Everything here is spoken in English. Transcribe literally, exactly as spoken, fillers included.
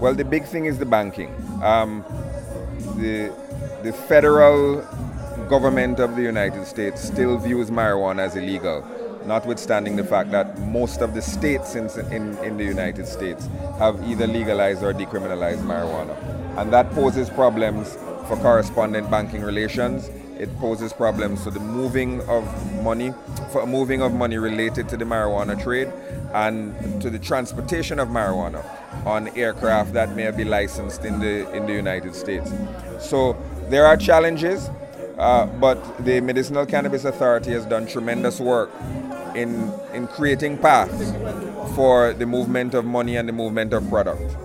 Well, the big thing is the banking. Um, the, the federal government of the United States still views marijuana as illegal, notwithstanding the fact that most of the states in, in, in the United States have either legalized or decriminalized marijuana. And that poses problems for correspondent banking relations. It poses problems for the moving of money, for moving of money related to the marijuana trade and to the transportation of marijuana on aircraft that may be licensed in the in the United States. So there are challenges, uh, but the Medicinal Cannabis Authority has done tremendous work in in creating paths for the movement of money and the movement of product.